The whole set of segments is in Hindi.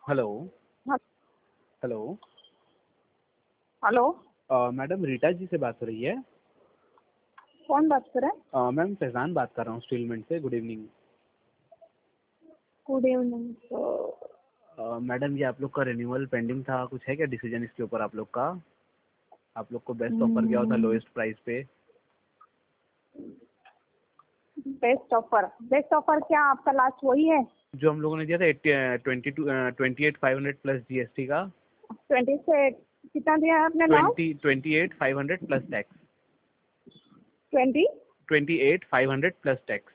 हेलो। हाँ, hello. Hello. Madam Rita ji से बात हो रही है? कौन बात कर रहे हैं? मैम फैज़ान बात कर रहा हूँ स्टीलमेंट से। Good evening. Good evening. तो मैडम ये आप लोग का रिन्यूअल पेंडिंग था, कुछ है क्या डिसीजन इसके ऊपर आप लोग का? आप लोग को बेस्ट ऑफर क्या था लोएस्ट प्राइस पे? बेस्ट ऑफर क्या आपका लास्ट वही है? जो हम लोगों ने दिया था 28,500 प्लस जीएसटी का। 20 से कितना दिया है आपने नाम? 28,500 प्लस टैक्स। 20 28,500 plus tax.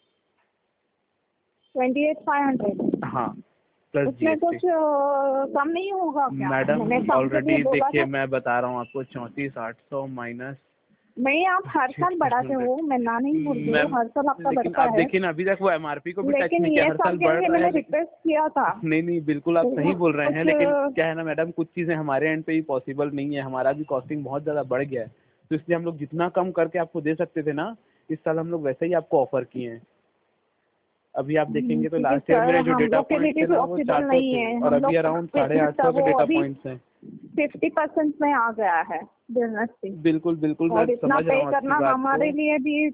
28,500। हाँ, प्लस उसमें कुछ जीएसटी। कम नहीं होगा क्या? मैडम मैंने कम के लिए ऑलरेडी बोला देखिए था। मैं बता रहा हूँ आपको 34,800 माइनस नहीं, आप हर साल बढ़ाते हो, मैं ना नहीं बोल रही हूँ, मैम। हर साल आपका लेकिन बढ़ता आप है। देखिए ना, अभी तक वो एमआरपी को भी टच लेकिन नहीं किया, ये हर साल साल के बढ़ लिए रहा मैंने है लेकिन। रिक्वेस्ट किया था। नहीं नहीं, बिल्कुल आप सही तो बोल रहे हैं, कुछ लेकिन क्या है ना मैडम, कुछ चीज़ें हमारे एंड पे ही पॉसिबल नहीं है, हमारा भी कॉस्टिंग बहुत ज़्यादा बढ़ गया है, तो इसलिए हम लोग जितना कम करके आपको दे सकते थे ना, इस साल हम लोग वैसे ही आपको ऑफर किए हैं। अभी आप देखेंगे तो क्योंकि लास्ट ईयर सर मेरे जो हम डेटा लोग के लिए पॉइंट्स भी थे ना वो पॉसिबल 400 नहीं थे, है। और हम अभी लोग अराउंड 850 के वो डेटा अभी पॉइंट्स हैं। 50% में आ गया है बिजनेस से। बिल्कुल बिल्कुल, मैं और इतना समझ रहा पे हूँ आपकी करना बात हमारे को। लिए भी,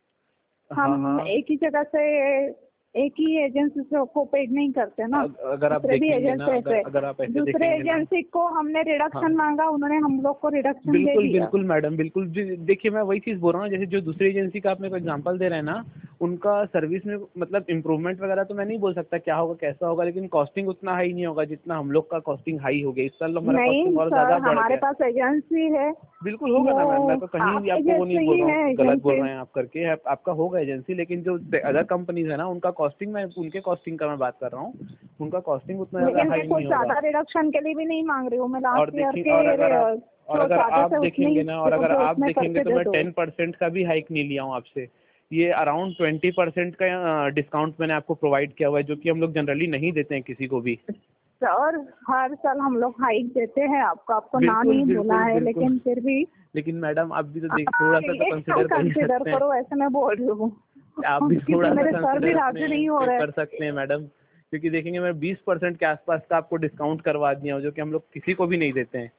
हाँ हम हाँ। एक ही जगह से एक ही एजेंसी से को पेड नहीं करते ना, अगर आप दूसरे भी देखेंगे ना, एजेंसी से। अगर आप ऐसे दूसरे देखेंगे ना। एजेंसी को हमने हाँ, रिडक्शन मांगा, उन्होंने हम लोग को रिडक्शन दे बिल्कुल दिया। बिल्कुल मैडम, बिल्कुल देखिए मैं वही चीज़ बोल रहा हूँ, जैसे जो दूसरी एजेंसी का आप मेरे को एग्जांपल दे रहे हैं ना, उनका सर्विस में मतलब इम्प्रूवमेंट वगैरह तो मैं नहीं बोल सकता क्या होगा कैसा होगा, लेकिन कॉस्टिंग उतना हाई नहीं होगा जितना हम लोग का कॉस्टिंग हाई हो गया। इस साल हमारा कॉस्टिंग नहीं और सर, ज़्यादा बढ़ हमारे गया। पास एजेंसी है। बिल्कुल होगा ना मैम, मैं वो तो कहीं भी आपके आपको वो नहीं जैसे बोल ही रहा है हूँ गलत बोल एजेंसी। रहे हैं आप करके, आपका होगा एजेंसी, लेकिन जो अदर कंपनीज है ना उनका कॉस्टिंग, मैं उनके कॉस्टिंग का मैं बात कर रहा हूँ, उनका कॉस्टिंग उतना ज़्यादा लेकिन मैं हाई कुछ नहीं होगा। ज्यादा रिडक्शन के लिए भी नहीं मांग रही हूँ। मैं और लास्ट ईयर देखिए, के और जो अगर चार्जेस आप है उतने देखेंगे ही ना, और अगर मुझे आप उसमें देखेंगे करके तो दे मैं दो। 10% का भी हाइक नहीं लिया हूँ आपसे। ये अराउंड 20% का डिस्काउंट मैंने आपको प्रोवाइड किया हुआ है, जो कि हम लोग जनरली नहीं देते हैं किसी को भी। सर हर साल हम लोग हाइक देते हैं आपको, आपको ना बिल्कुल नहीं बोला बिल्कुल है, बिल्कुल। लेकिन फिर भी लेकिन मैडम आप भी तो देख, थोड़ा आप सा तो एक साल कंसिडर कर ही कंसिडर सकते हैं। करो, ऐसे मैं बोल रही हूँ। आप भी क्योंकि थोड़ा सा मेरे सर भी कंसिडर राजी अपने नहीं हो पे रहे। कर सकते हैं मैडम, क्योंकि देखेंगे मैं 20% के आसपास का आपको डिस्काउंट करवा दिया हूँ, जो कि हम लोग किसी को भी नहीं देते हैं,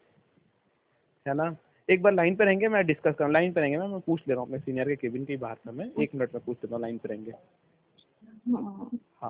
है ना। एक बार लाइन पे रहेंगे, मैं डिस्कस कर, लाइन पे रहेंगे मैं पूछ ले रहा हूँ अपने सीनियर के केबिन के ही बाहर था मैं, 1 मिनट में पूछ लेता हूँ, लाइन पे रहेंगे। हाँ। हाँ।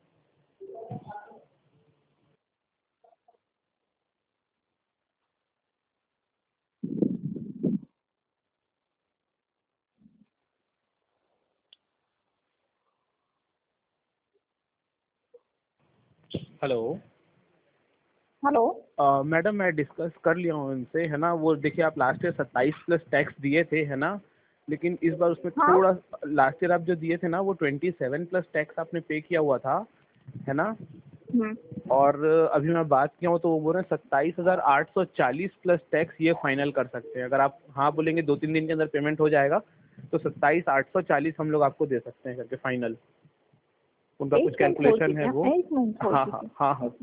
हेलो। हेलो। मैडम मैं डिस्कस कर लिया हूँ इनसे, है ना। वो देखिए आप लास्ट ईयर 27 प्लस टैक्स दिए थे, है ना, लेकिन इस बार उसमें हाँ। थोड़ा, लास्ट ईयर आप जो दिए थे ना वो 27 प्लस टैक्स आपने पे किया हुआ था, है ना। हम्म। और अभी मैं बात किया हूँ तो वो बोल रहे हैं 27,840 प्लस टैक्स ये फाइनल कर सकते हैं। अगर आप हाँ बोलेंगे 2-3 दिन के अंदर पेमेंट हो जाएगा, तो 27,840 हम लोग आपको दे सकते हैं करके फाइनल। उनका कुछ एक मिनट होल्ड कैलकुलेशन है कीजिए, वो। एक मिनट होल्ड हाँ हाँ कीजिए। हाँ हाँ।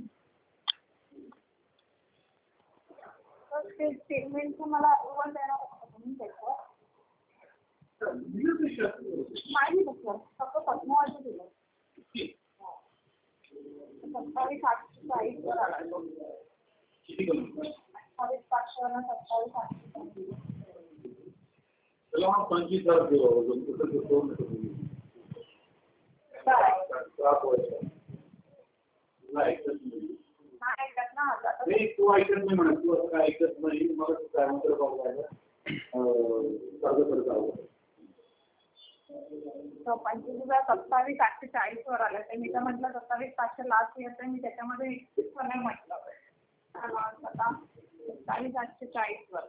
स्टेटमेंट मला वन देणार नाही सर, फक्त पद्मावती दिलं. 27,840 वर आला तो. 27,500 वरनं 27,840. नाही ऐकत ना आता. नाही तू ऐकत नाही म्हणत, तू असं काय ऐकत नाही, मग तू काय म्हणतो बघायला तो 25,740 वर आलं. ते मी तर म्हटलं 27,500 लास्ट इयर, तर मी त्याच्यामध्ये इतकं नाही म्हटलं. आता 27,840 वर.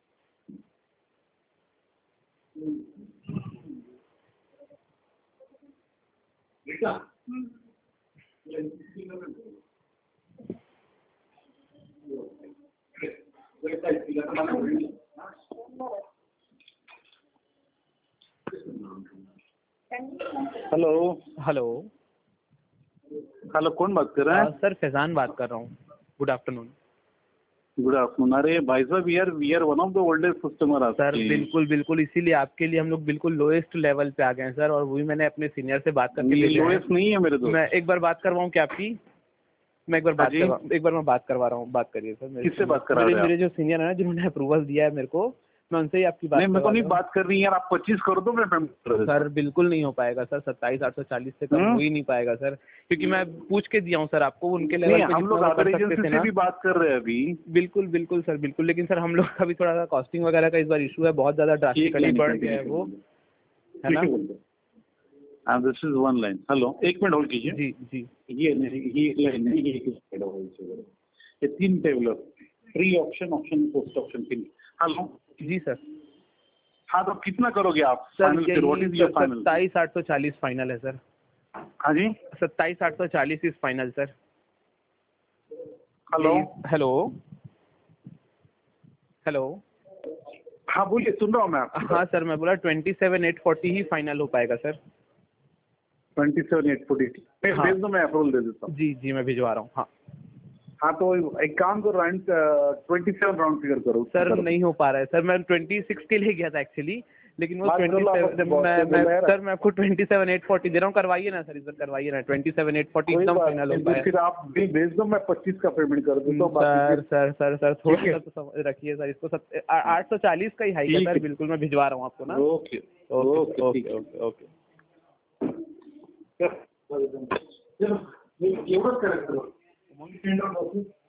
हेलो। हेलो। हेलो, कौन बात कर रहे हैं? सर फैज़ान बात कर रहा हूँ। Good afternoon. Good afternoon. अरे भाई साहब, we are one of the oldest customer sir आपके। बिल्कुल बिल्कुल, इसीलिए आपके लिए हम लोग बिल्कुल लोएस्ट लेवल पे आ गए हैं सर, और वही मैंने अपने सीनियर से बात करके ये भेजा है। लोएस्ट नहीं है मेरे दोस्त। मैं एक बार बात करवाऊँ क्या आपकी? मैं एक बार मैं बात करवा रहा हूँ, बात करिए सर। किससे बात करा रहे हैं? मेरे जो सीनियर है ना, जिन्होंने अप्रूवल दिया है मेरे को, मैं उनसे ही आपकी बात नहीं, मेरे को नहीं बात करनी है यार, आप 25 कर दो। मैं सर बिल्कुल नहीं हो पाएगा सर, 27,840 से कम हो ही नहीं पाएगा सर, क्योंकि मैं पूछ के दिया हूँ सर आपको, उनके लेवल पे हम लोग अदर एजेंसी से भी बात कर रहे हैं अभी। बिल्कुल बिल्कुल सर, बिल्कुल। लेकिन सर हम लोग का भी थोड़ा सा कॉस्टिंग वगैरह का इस बार इशू है, बहुत ज्यादा ड्रास्टिकली बढ़ गया है वो, है ना। This is one line. Hello, एक मिनट होल्ड कीजिए। जी जी। ये लाइन नहीं, ये 3 table, pre option, option, post option 3। Hello जी सर। हाँ, तो कितना करोगे आप सर फाइनल? फिर what is your final? 27,840 final है सर। हाँ जी, 27,840 is final sir. Hello hello hello. हाँ बोलिए, सुन रहा हूँ मैं आपकी। हाँ सर, मैं बोला 27,840 ही फाइनल हो पाएगा सर। 27,840 भेज दो, मैं अप्रूवल दे देता हूँ। जी जी, मैं भिजवा रहा हूँ। हाँ हाँ, तो एक काम करो, 27 राउंड फिगर करो। सर, नहीं हो पा रहा है सर, मैं 26 के लिए गया था एक्चुअली, लेकिन वो बात कर लो आप अपने बॉस से, बोल रहा है सर मैं आपको 27,840 दे रहा हूँ, करवाइए ना सर, इस बार करवाइए ना, 27,840 एकदम फाइनल हो पाया। फिर आप बिल भेज दो, मैं 25 का पेमेंट कर देता हूँ। सर थोड़ा सा तो रखिए सर इसको, 840 का ही हाइक है सर। बिल्कुल, मैं भिजवा रहा हूँ आपको ना। Okay okay okay okay okay. चलो एवढंच करेक्ट करो.